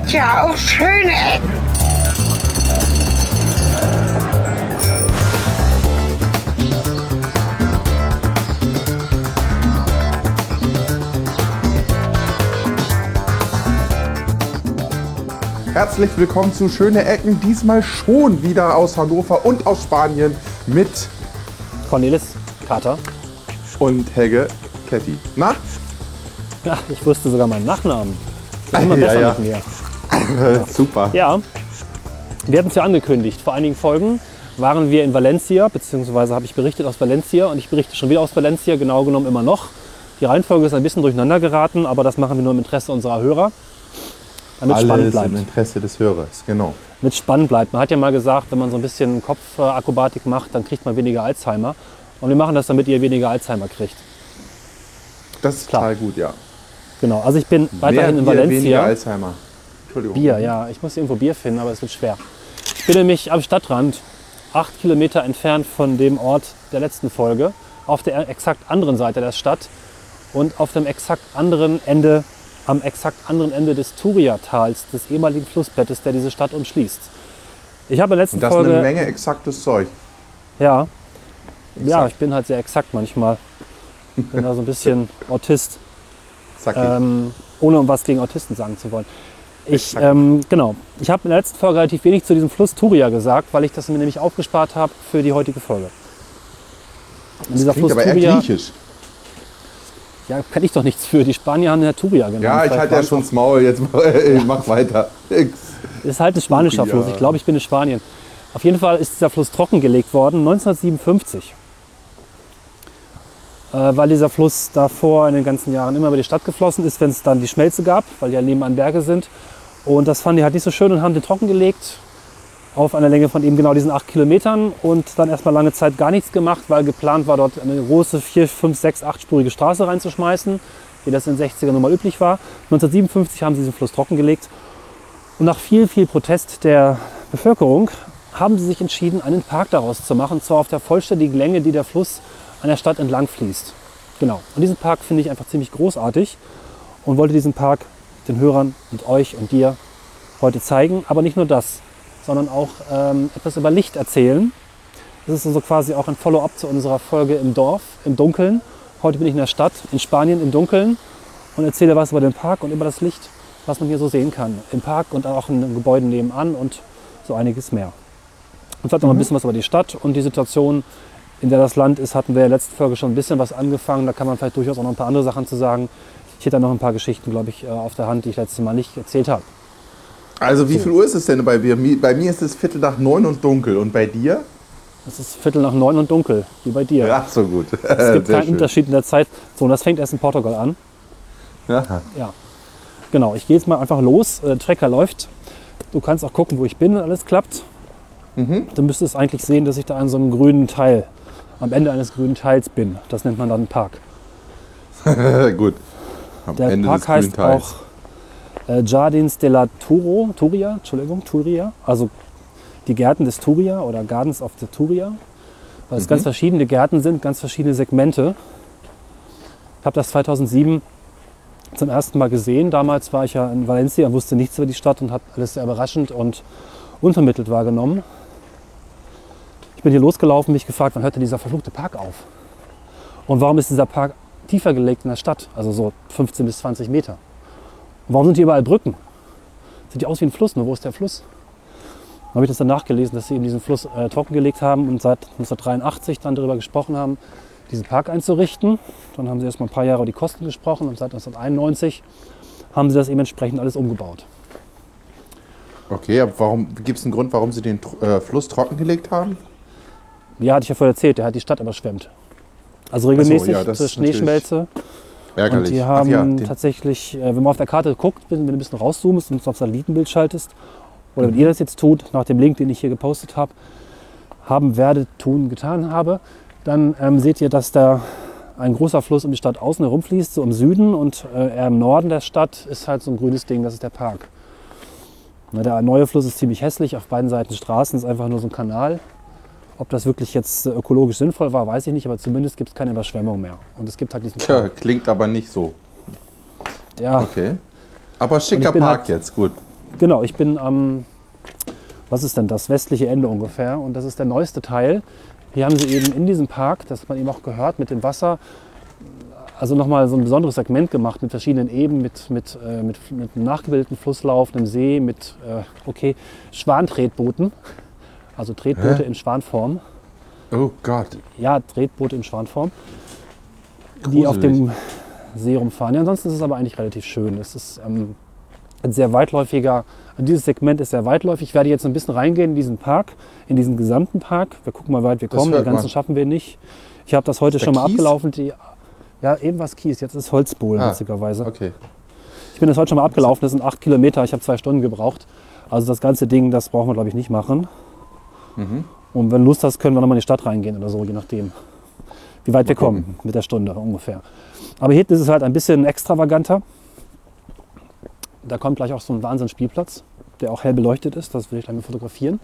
gibt ja auch schöne Ecken. Herzlich willkommen zu Schöne Ecken, diesmal schon wieder aus Hannover und aus Spanien mit Cornelis, Kater und Helge, Cathy. Na? Ja, ich wusste sogar meinen Nachnamen. Immer besser mit mir. Super. Ja, wir hatten es ja angekündigt. Vor einigen Folgen waren wir in Valencia, beziehungsweise habe ich berichtet aus Valencia und ich berichte schon wieder aus Valencia, genau genommen immer noch. Die Reihenfolge ist ein bisschen durcheinander geraten, aber das machen wir nur im Interesse unserer Hörer. Damit es spannend bleibt. Im Interesse des Hörers, genau. Damit es spannend bleibt. Man hat ja mal gesagt, wenn man so ein bisschen Kopfakrobatik macht, dann kriegt man weniger Alzheimer. Und wir machen das, damit ihr weniger Alzheimer kriegt. Das ist total gut, ja. Genau, also ich bin weiterhin in Valencia. Weniger Alzheimer. Entschuldigung. Bier, ja. Ich muss irgendwo Bier finden, aber es wird schwer. Ich bin nämlich am Stadtrand, 8 Kilometer entfernt von dem Ort der letzten Folge, auf der exakt anderen Seite der Stadt und auf dem exakt anderen Ende, am exakt anderen Ende des Turia-Tals, des ehemaligen Flussbettes, der diese Stadt umschließt. Ich habe in der letzten das Folge... ist eine Menge exaktes Zeug. Ja. Exakt. Ja, ich bin halt sehr exakt manchmal. Bin da so ein bisschen Autist. Ohne was gegen Autisten sagen zu wollen. Genau. Ich habe in der letzten Folge relativ wenig zu diesem Fluss Turia gesagt, weil ich das mir nämlich aufgespart habe für die heutige Folge. Das klingt aber eher griechisch. Ja, kann ich doch nichts für. Die Spanier haben ja Turia genannt. Ja, ich halte ja schon das Maul. Jetzt mach weiter. Das ist halt ein spanischer Fluss. Ich glaube, ich bin in Spanien. Auf jeden Fall ist dieser Fluss trockengelegt worden 1957. Weil dieser Fluss davor in den ganzen Jahren immer über die Stadt geflossen ist, wenn es dann die Schmelze gab, weil die ja nebenan Berge sind. Und das fanden die halt nicht so schön und haben den trockengelegt auf einer Länge von eben genau diesen 8 Kilometern und dann erstmal lange Zeit gar nichts gemacht, weil geplant war, dort eine große 4, 5, 6, 8-spurige Straße reinzuschmeißen, wie das in den 60ern nun mal üblich war. 1957 haben sie diesen Fluss trockengelegt und nach viel, viel Protest der Bevölkerung haben sie sich entschieden, einen Park daraus zu machen, und zwar auf der vollständigen Länge, die der Fluss an der Stadt entlang fließt. Genau. Und diesen Park finde ich einfach ziemlich großartig und wollte diesen Park den Hörern und euch und dir heute zeigen. Aber nicht nur das, sondern auch etwas über Licht erzählen. Das ist also quasi auch ein Follow-up zu unserer Folge im Dorf, im Dunkeln. Heute bin ich in der Stadt, in Spanien, im Dunkeln und erzähle was über den Park und über das Licht, was man hier so sehen kann. Im Park und auch in den Gebäuden nebenan und so einiges mehr. Und vielleicht noch ein bisschen was über die Stadt und die Situation, in der das Land ist, hatten wir in der letzten Folge schon ein bisschen was angefangen. Da kann man vielleicht durchaus auch noch ein paar andere Sachen zu sagen. Ich hätte da noch ein paar Geschichten, glaube ich, auf der Hand, die ich letztes Mal nicht erzählt habe. Also wie viel Uhr ist es denn bei mir? Bei mir ist es 8:45 und dunkel. Und bei dir? Es ist 8:45 und dunkel, wie bei dir. Ja, so gut. Es gibt keinen Unterschied in der Zeit. So, und das fängt erst in Portugal an. Ja. Ja. Genau, ich gehe jetzt mal einfach los. Der Trecker läuft. Du kannst auch gucken, wo ich bin, wenn alles klappt. Du müsstest eigentlich sehen, dass ich da an so einem grünen Teil, am Ende eines grünen Teils bin. Das nennt man dann Park. Gut. Der Ende Park heißt auch Jardins de la Turia, also die Gärten des Turia oder Gardens of the Turia, weil es ganz verschiedene Gärten sind, ganz verschiedene Segmente. Ich habe das 2007 zum ersten Mal gesehen. Damals war ich ja in Valencia und wusste nichts über die Stadt und habe alles sehr überraschend und unvermittelt wahrgenommen. Ich bin hier losgelaufen, mich gefragt, wann hört denn dieser verfluchte Park auf? Und warum ist dieser Park tiefer gelegt in der Stadt, also so 15 bis 20 Meter? Und warum sind hier überall Brücken? Sieht ja aus wie ein Fluss, nur wo ist der Fluss? Dann habe ich das dann nachgelesen, dass sie eben diesen Fluss trockengelegt haben und seit 1983 dann darüber gesprochen haben, diesen Park einzurichten. Dann haben sie erst mal ein paar Jahre über die Kosten gesprochen und seit 1991 haben sie das eben entsprechend alles umgebaut. Okay, aber gibt es einen Grund, warum sie den Fluss trockengelegt haben? Ja, hatte ich ja vorher erzählt, der hat die Stadt überschwemmt. Also regelmäßig zur Schneeschmelze. Ärgerlich. Und die haben tatsächlich, wenn man auf der Karte guckt, wenn du ein bisschen rauszoomst und auf Satellitenbild schaltest, oder wenn ihr das jetzt tut, nach dem Link, den ich hier gepostet habe, getan habe, dann seht ihr, dass da ein großer Fluss um die Stadt außen herum fließt, so im Süden und eher im Norden der Stadt ist halt so ein grünes Ding, das ist der Park. Der neue Fluss ist ziemlich hässlich, auf beiden Seiten Straßen, ist einfach nur so ein Kanal. Ob das wirklich jetzt ökologisch sinnvoll war, weiß ich nicht, aber zumindest gibt es keine Überschwemmung mehr. Und es gibt halt diesen Klingt aber nicht so. Ja. Okay. Aber schicker Park halt, jetzt, gut. Genau, ich bin am, was ist denn das, westliche Ende ungefähr. Und das ist der neueste Teil. Hier haben sie eben in diesem Park, das hat man eben auch gehört, mit dem Wasser, also nochmal so ein besonderes Segment gemacht mit verschiedenen Ebenen, mit einem nachgebildeten Flusslauf, einem See, mit Schwantretbooten, also Tretboote in Schwanform. Oh Gott. Ja, Tretboote in Schwanform, die auf dem See rumfahren. Ja, ansonsten ist es aber eigentlich relativ schön. Es ist ein sehr weitläufiger, dieses Segment ist sehr weitläufig. Ich werde jetzt ein bisschen reingehen in diesen Park, in diesen gesamten Park. Wir gucken mal, wie weit wir kommen. Den ganzen schaffen wir nicht. Ich habe das heute schon mal abgelaufen. Ja, eben was Kies, jetzt ist Holzbohlen, witzigerweise. Okay. Ich bin das heute schon mal abgelaufen, das sind 8 Kilometer, ich habe 2 Stunden gebraucht. Also das ganze Ding, das brauchen wir glaube ich nicht machen. Und wenn du Lust hast, können wir nochmal in die Stadt reingehen oder so, je nachdem, wie weit wir kommen mit der Stunde ungefähr. Aber hier ist es halt ein bisschen extravaganter. Da kommt gleich auch so ein Wahnsinnsspielplatz, der auch hell beleuchtet ist, das will ich gleich mal fotografieren.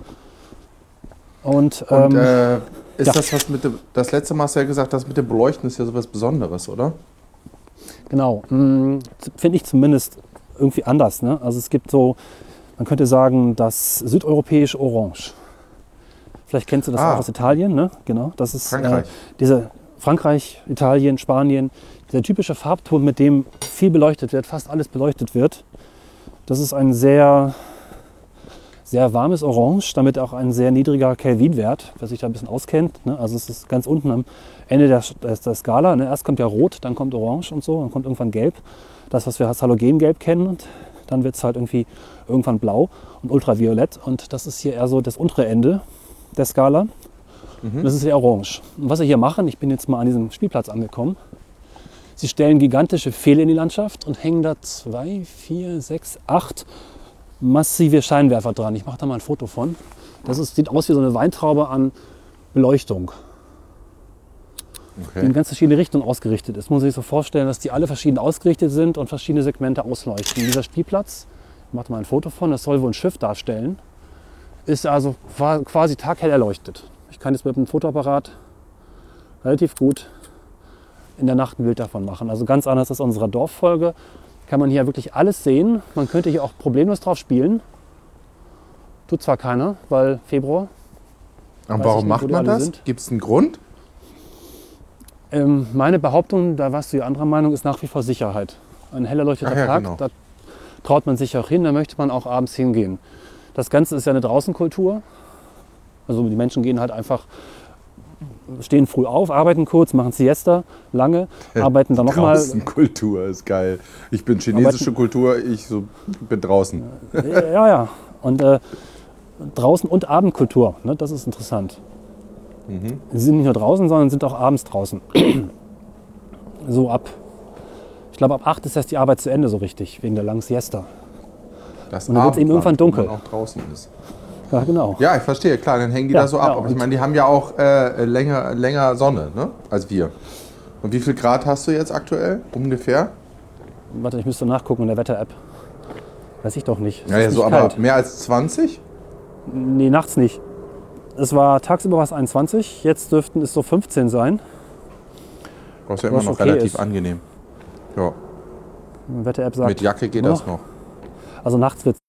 Und ist das was mit dem, das letzte Mal hast du ja gesagt, das mit dem Beleuchten ist ja sowas Besonderes, oder? Genau, finde ich zumindest irgendwie anders. Ne? Also es gibt so, man könnte sagen, das südeuropäische Orange. Vielleicht kennst du das auch aus Italien, ne? Genau, das ist Frankreich. Frankreich, Italien, Spanien, dieser typische Farbton, mit dem viel beleuchtet wird, fast alles beleuchtet wird. Das ist ein sehr warmes Orange, damit auch ein sehr niedriger Kelvinwert, wer sich da ein bisschen auskennt. Ne? Also es ist ganz unten am Ende der Skala. Ne? Erst kommt ja Rot, dann kommt Orange und so, dann kommt irgendwann Gelb. Das, was wir als Halogengelb kennen. Und dann wird es halt irgendwann Blau und Ultraviolett. Und das ist hier eher so das untere Ende der Skala. Und das ist ja Orange. Und was sie hier machen, ich bin jetzt mal an diesem Spielplatz angekommen. Sie stellen gigantische Pfähle in die Landschaft und hängen da 2, 4, 6, 8 massive Scheinwerfer dran. Ich mache da mal ein Foto von. Sieht aus wie so eine Weintraube an Beleuchtung, die in ganz verschiedene Richtungen ausgerichtet ist. Muss man sich so vorstellen, dass die alle verschieden ausgerichtet sind und verschiedene Segmente ausleuchten. Dieser Spielplatz, ich mache da mal ein Foto von, das soll wohl ein Schiff darstellen, ist also quasi taghell erleuchtet. Ich kann jetzt mit einem Fotoapparat relativ gut in der Nacht ein Bild davon machen. Also ganz anders als unsere Dorffolge. Kann man hier wirklich alles sehen. Man könnte hier auch problemlos drauf spielen. Tut zwar keiner, weil Februar. Und warum macht man das? Gibt es einen Grund? Meine Behauptung, da warst du ja anderer Meinung, ist nach wie vor Sicherheit. Ein hell erleuchteter Park, genau. Da traut man sich auch hin, da möchte man auch abends hingehen. Das Ganze ist ja eine Draußenkultur. Also die Menschen gehen halt einfach, stehen früh auf, arbeiten kurz, machen Siesta, lange, arbeiten dann nochmal. Draußenkultur ist geil. Ich bin chinesische Kultur, bin draußen. Ja. Und draußen und Abendkultur, ne, das ist interessant. Sie sind nicht nur draußen, sondern sind auch abends draußen. So ich glaube ab 8 ist erst die Arbeit zu Ende so richtig, wegen der langen Siesta. Und dann wird es eben irgendwann dunkel. Wenn man auch draußen ist. Ja, genau. Ja, ich verstehe, klar, dann hängen die da so ab. Aber ich meine, die haben ja auch länger Sonne, ne, als wir. Und wie viel Grad hast du jetzt aktuell, ungefähr? Warte, ich müsste nachgucken in der Wetter-App. Weiß ich doch nicht. Ja, so, aber mehr als 20? Nee, nachts nicht. Es war tagsüber 21, jetzt dürften es so 15 sein. Das ist ja immer noch relativ angenehm. Ja. Die Wetter-App sagt, mit Jacke geht das noch. Also nachts wird